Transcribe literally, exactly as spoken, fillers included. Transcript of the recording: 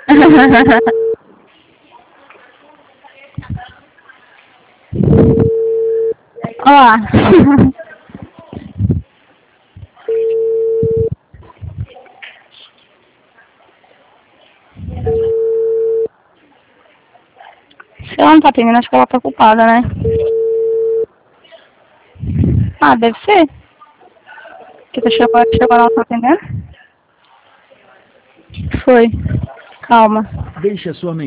Ó. Se ela não tá atendendo, acho que ela tá ocupada, né? Ah, deve ser. Que tu chegou, chegou ela não tá atendendo? Foi. Calma. Deixe a sua